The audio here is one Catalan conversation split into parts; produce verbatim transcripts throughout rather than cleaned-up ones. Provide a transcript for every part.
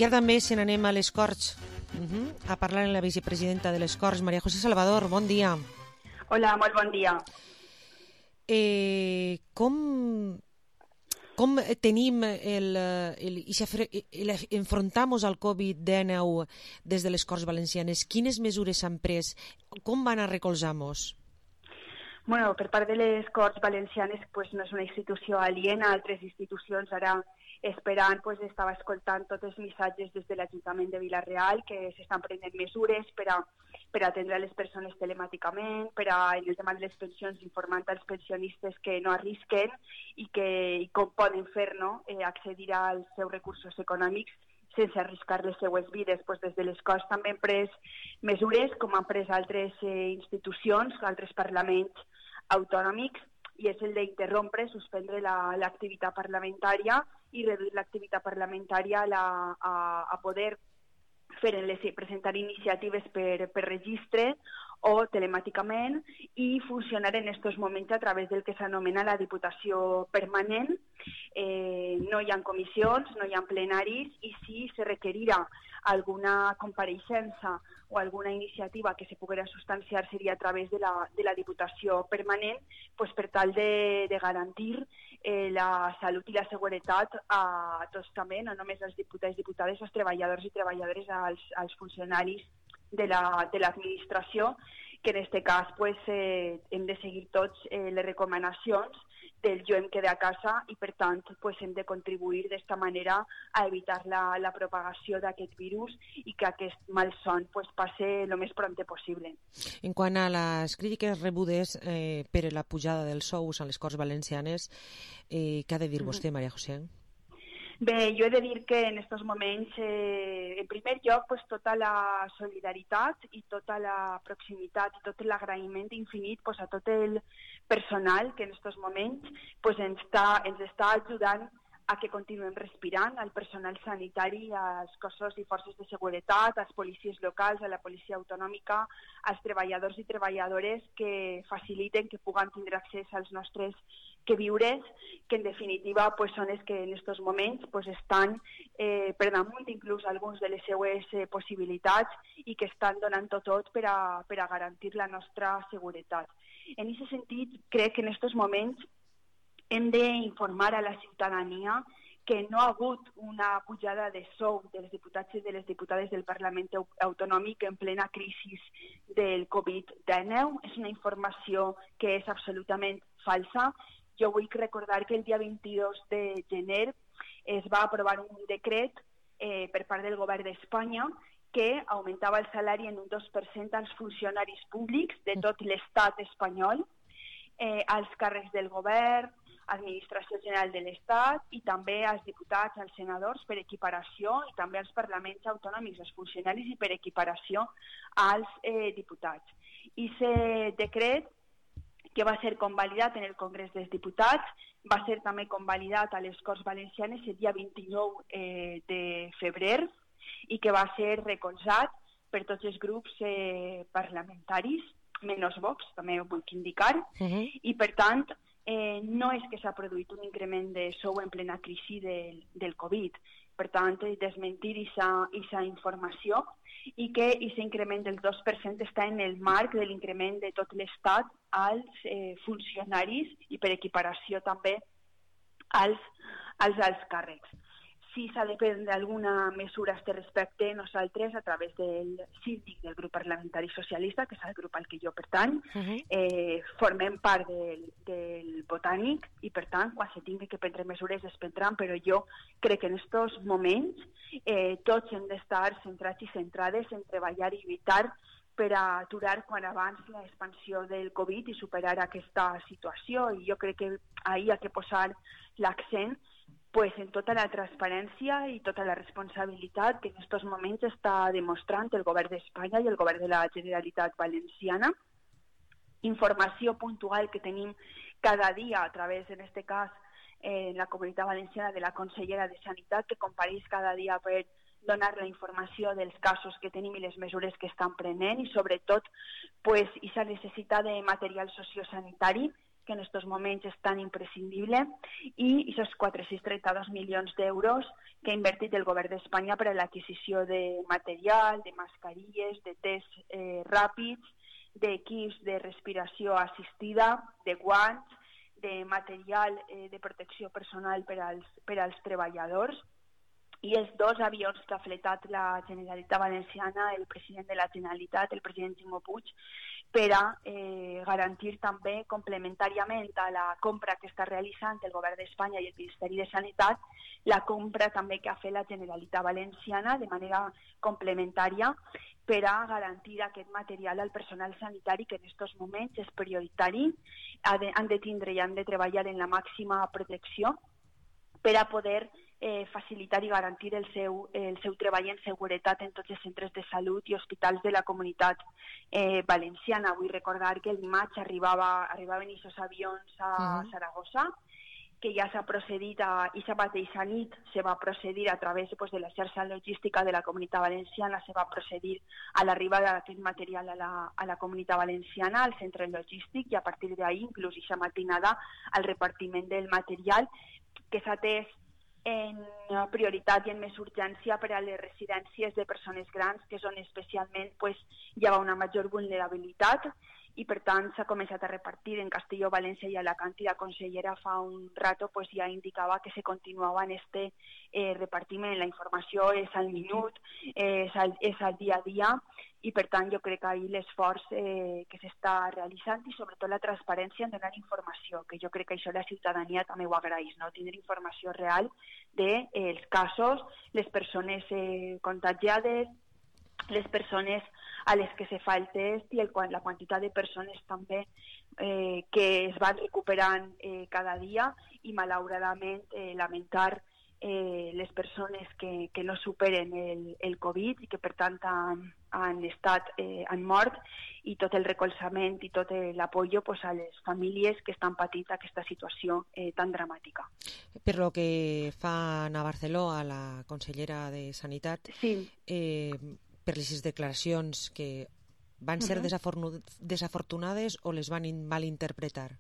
I ara també se n'anem a les Corts, uh -huh. a parlar amb la vicepresidenta de les Corts, Maria José Salvador. Bon dia. Hola, molt bon dia. Eh, com, com tenim el, el, el, enfrontamos al covid dinou des de les Corts Valencianes? Quines mesures s'han pres? Com van a recolzar-nos? Bueno, per part de les Corts Valencianes pues, no és una institució aliena a altres institucions. Ara esperant, pues, estava escoltant tots els missatges des de l'Ajuntament de Vila-real que s'estan prenent mesures per a, per a atendre les persones telemàticament, per a, en el tema de les pensions, informant als pensionistes que no arrisquen i, que, i com poden fer, no?, eh, accedir als seus recursos econòmics sense arriscar les seues vides. Pues des de les Corts també han pres mesures, com han pres altres eh, institucions, altres parlaments autonòmics, i és el d'interrompre, suspendre l'activitat la, parlamentària i reduir l'activitat parlamentària a, la, a, a poder fer les, presentar iniciatives per, per registre o telemàticament i funcionar en aquests moments a través del que s'anomena la Diputació Permanent. Eh, no hi ha comissions, no hi ha plenaris, i si se requerirà alguna compareixença o alguna iniciativa que se poguera substanciar seria a través de la, de la Diputació Permanent, pues, per tal de, de garantir eh, la salut i la seguretat a tots també, no només als diputats i diputades, als treballadors i treballadores, als, als funcionaris de l'administració, la, que en aquest cas pues, eh, hem de seguir tots eh, les recomanacions del jo em quede a casa i, per tant, pues, hem de contribuir d'esta manera a evitar la, la propagació d'aquest virus i que aquest malson pues, passe el més prompte possible. En quant a les crítiques rebudes eh, per la pujada dels sous a les Corts Valencianes, eh, què ha de dir vostè, Maria José? Bé, jo he de dir que en aquests moments, eh, en primer lloc, pues, tota la solidaritat i tota la proximitat i tot l'agraïment infinit pues, a tot el personal que en aquests moments pues, ens, està, ens està ajudant a que continuem respirant, al personal sanitari, als cossos i forces de seguretat, als policies locals, a la policia autonòmica, als treballadors i treballadores que faciliten que puguem tindre accés als nostres que viures, que en definitiva pues, són els que en aquests moments pues, estan eh, per damunt inclús alguns de les seues eh, possibilitats i que estan donant tot, tot per, a, per a garantir la nostra seguretat. En aquest sentit, crec que en aquests moments hem d'informar a la ciutadania que no ha hagut una pujada de sou dels diputats i de les diputades del Parlament Autonòmic en plena crisi del covid dinou. És una informació que és absolutament falsa. Jo vull recordar que el dia vint-i-dos de gener es va aprovar un decret eh, per part del govern d'Espanya que augmentava el salari en un dos per cent als funcionaris públics de tot l'estat espanyol, eh, als càrrecs del govern, Administració General de l'Estat i també als diputats, als senadors per equiparació i també als parlaments autonòmics, als funcionaris i per equiparació als eh, diputats. I aquest decret, que va ser convalidat en el Congrés dels Diputats, va ser també convalidat a les Corts Valencianes el dia vint-i-nou eh, de febrer i que va ser recolzat per tots els grups eh, parlamentaris, menys Vox, també ho vull indicar, uh-huh. i per tant eh, no és que s'ha produït un increment de sou en plena crisi del, del Covid. Per tant, desmentir aquesta informació i que aquest increment del dos per cent està en el marc de l'increment de tot l'Estat als eh, funcionaris i per equiparació també als, als alts càrrecs. Si s'ha de prendre alguna mesura a aquest respecte, nosaltres, a través del síndic del grup parlamentari socialista, que és el grup al que jo pertany, uh-huh. eh, formem part del, del Botànic i, per tant, quan se tingui que prendre mesures es prendran, però jo crec que en aquests moments eh, tots hem d'estar centrats i centrades en treballar i lluitar per a aturar quan abans l'expansió del Covid i superar aquesta situació. I jo crec que ahir ha que posar l'accent pues, en tota la transparència i tota la responsabilitat que en aquests moments està demostrant el govern d'Espanya i el govern de la Generalitat Valenciana. Informació puntual que tenim cada dia a través, en aquest cas, eh, en la Comunitat Valenciana de la consellera de Sanitat, que compareix cada dia per donar la informació dels casos que tenim i les mesures que estan prenent i, sobretot, pues, aquesta necessitat de material sociosanitari que en estos moments és tan imprescindible, i aquests quatre-cents trenta-dos milions d'euros que ha invertit el govern d'Espanya per a l'adquisició de material, de mascarilles, de tests eh, ràpids, d'equips de respiració assistida, de guants, de material eh, de protecció personal per als, per als treballadors, i els dos avions que ha fletat la Generalitat Valenciana, el president de la Generalitat, el president Ximo Puig, per a eh, garantir també, complementàriament a la compra que està realitzant el Govern d'Espanya i el Ministeri de Sanitat, la compra també que ha fet la Generalitat Valenciana de manera complementària per a garantir aquest material al personal sanitari que en aquests moments és prioritari, han de tindre i han de treballar en la màxima protecció per a poder eh, facilitar i garantir el seu, el seu treball en seguretat en tots els centres de salut i hospitals de la comunitat eh, valenciana. Vull recordar que el dimarts arribava, arribaven aquests avions a uh-huh. Saragossa, que ja s'ha procedit a, i aquesta mateixa nit se va procedir a través pues, de la xarxa logística de la Comunitat Valenciana, se va procedir a l'arribada d'aquest material a la, a la Comunitat Valenciana, al centre logístic, i a partir d'ahir, inclús aquesta matinada, al repartiment del material que s'ha atès en prioritat i en més urgència per a les residències de persones grans, que són especialment, pues, hi ha una major vulnerabilitat, i per tant s'ha començat a repartir en Castelló, València i Alacant, i la consellera fa un rato pues, ja indicava que se continuava en este eh, repartiment. La informació és al minut, eh, és, al, és al dia a dia, i per tant jo crec que ahir l'esforç eh, que s'està realitzant i sobretot la transparència en donar informació, que jo crec que això la ciutadania també ho agraeix, no? Tindre informació real dels de, eh, casos, les persones eh, contagiades, les persones a les que se fa el test i el, la quantitat de persones també eh, que es van recuperant eh, cada dia, i malauradament eh, lamentar eh, les persones que, que no superen el, el Covid i que per tant han, han estat, eh, han mort, i tot el recolzament i tot l'apoyo pues, a les famílies que estan patint aquesta situació eh, tan dramàtica. Per lo que fa a Barceló, a la consellera de Sanitat, sí. eh, per les declaracions que van ser uh-huh. desafortunades o les van malinterpretar?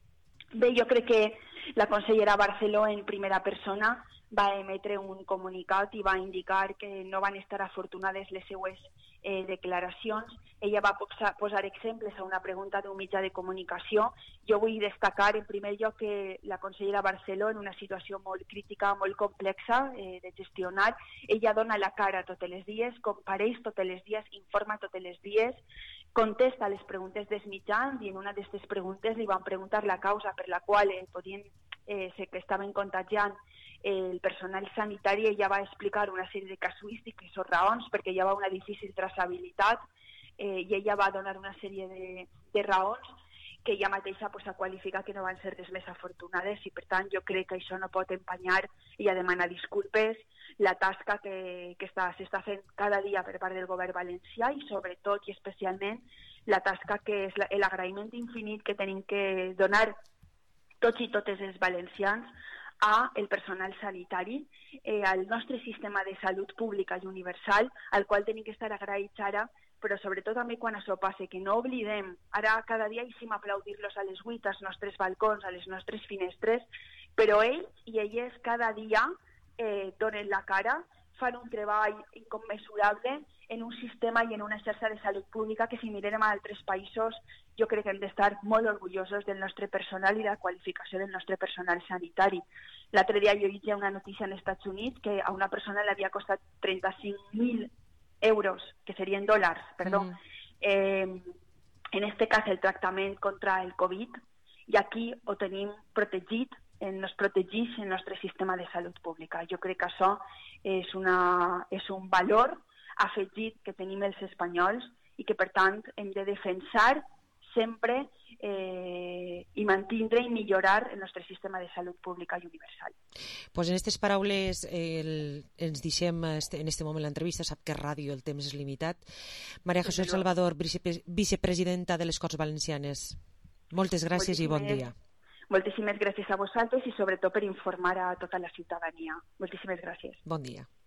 Bé, jo crec que la consellera Barceló en primera persona va emetre un comunicat i va indicar que no van estar afortunades les seues eh, declaracions. Ella va posar, posar exemples a una pregunta d'un mitjà de comunicació. Jo vull destacar en primer lloc que la consellera Barceló, en una situació molt crítica, molt complexa eh, de gestionar, ella dona la cara tots els dies, compareix tots els dies, informa tots els dies, contesta les preguntes dels mitjans, i en una d'aquestes preguntes li van preguntar la causa per la qual eh, podien eh, ser que estaven contagiant el personal sanitari. Ella va explicar una sèrie de casuístiques o raons, perquè hi havia una difícil traçabilitat, eh, i ella va donar una sèrie de, de raons que ella mateixa pues, ha qualificat que no van ser les més afortunades, i per tant jo crec que això no pot empanyar. Ella demana disculpes, la tasca que, que s'està fent cada dia per part del govern valencià, i sobretot i especialment la tasca que és l'agraïment infinit que tenim que donar tots i totes els valencians a el personal sanitari, eh, al nostre sistema de salut pública i universal, al qual tenim que estar agraïts ara, però sobretot també quan això passe, que no oblidem, ara cada dia hi aplaudir-los a les vuit, als nostres balcons, a les nostres finestres, però ells i elles cada dia eh, donen la cara, fan un treball incommensurable en un sistema i en una xarxa de salut pública que, si mirem a altres països, jo crec que hem d'estar molt orgullosos del nostre personal i de la qualificació del nostre personal sanitari. L'altre dia jo llegia una notícia als Estats Units que a una persona li havia costat trenta-cinc mil euros, que serien dòlars, perdó, mm. eh, en este cas el tractament contra el Covid, i aquí ho tenim protegit, ens protegeix el nostre sistema de salut pública. Jo crec que això és, una, és un valor afegit que tenim els espanyols i que, per tant, hem de defensar sempre eh, i mantindre i millorar el nostre sistema de salut pública i universal. Pues en aquestes paraules el, ens deixem este, en aquest moment l'entrevista, sap que ràdio el temps és limitat. Maria Jesús Salvador, vicepresidenta de les Corts Valencianes, moltes gràcies Moltíssimes. i bon dia. Moltíssimes gràcies a vosaltres i sobretot per informar a tota la ciutadania. Moltíssimes gràcies. Bon dia.